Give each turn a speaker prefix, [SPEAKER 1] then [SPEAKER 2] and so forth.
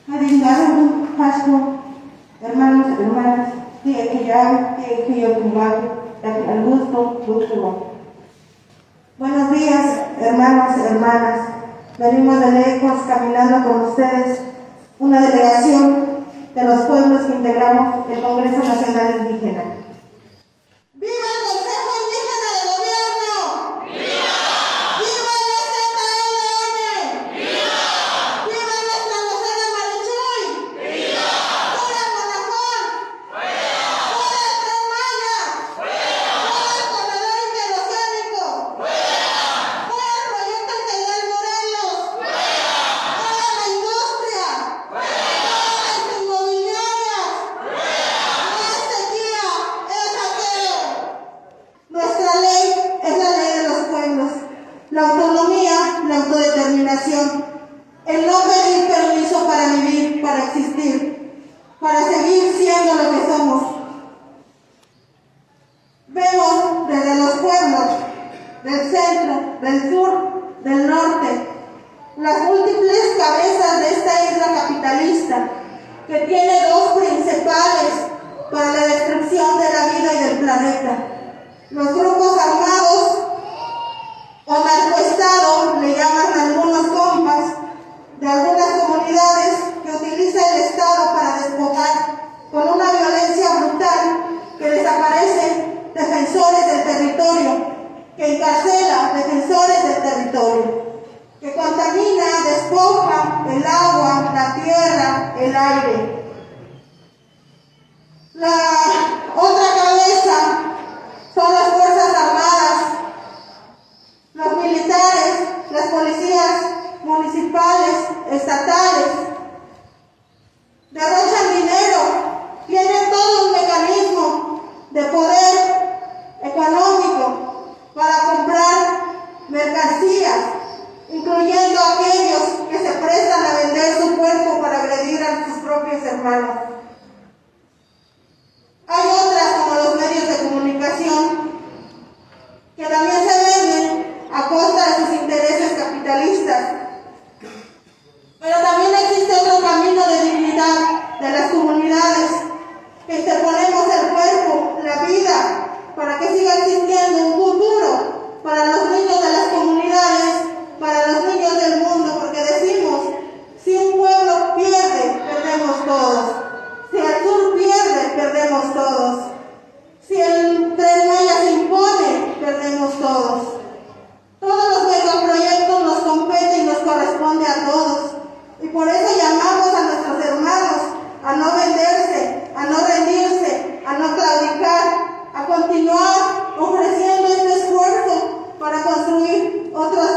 [SPEAKER 1] Adingaru, Pasco, hermanos, hermanas, que ya, que yo al gusto. Buenos días, hermanos, hermanas. Venimos de lejos caminando con ustedes, una delegación de los pueblos que integramos el Congreso Nacional Indígena. ¡Viva el Consejo Indígena de Gobierno! ¡Viva! ¡Viva la ZLN! ¡Viva! ¡Viva nuestra vocera Marichuy! ¡Viva! ¡Fuera Bonafón! ¡Fuera! ¡Fuera el Tren Maya! ¡Fuera! ¡Fuera el corredor interoceánico! ¡Fuera! ¡Fuera el proyecto integral Morelos! ¡Fuera! ¡Fuera la industria! ¡Fuera! ¡Fuera las inmobiliarias! ¡Fuera! ¡No es sequía, es saqueo! Nuestra ley es la ley de los pueblos. La autonomía, la autodeterminación. El no pedir permiso para vivir, para existir, para seguir siendo lo que somos. Vemos desde los pueblos, del centro, del sur, del norte, las múltiples cabezas de esta isla capitalista, que tiene dos principales para la destrucción de la vida y del planeta. Los grupos armados o narcoestado, le llaman algunos compas, de algunas comunidades que utiliza el Estado para despojar con una violencia brutal que desaparece defensores del territorio, que encarcela defensores del territorio, que contamina, despoja el agua, la tierra, el aire. La otra cabeza son las Fuerzas Armadas, los militares, las policías municipales, estatales. Derrochan dinero, tienen todo un mecanismo de poder económico para comprar mercancías, incluyendo a aquellos que se prestan a vender su cuerpo para agredir a sus propios hermanos. Hay otras, como los medios de comunicación, que también se venden a costa de sus intereses capitalistas. Pero también existe otro camino de dignidad de las comunidades, que interponemos el cuerpo, la vida, para que siga existiendo un futuro para los niños de las comunidades, para los niños del mundo, porque decimos, si un pueblo pierde, perdemos todos. Si el sur pierde, perdemos todos. Si el Tren Maya se impone, perdemos todos. Todos los megaproyectos nos competen y nos corresponde a todos. Y por eso llamamos a nuestros hermanos a no venderse, a no rendirse, a no claudicar, a continuar ofreciendo este esfuerzo para construir otros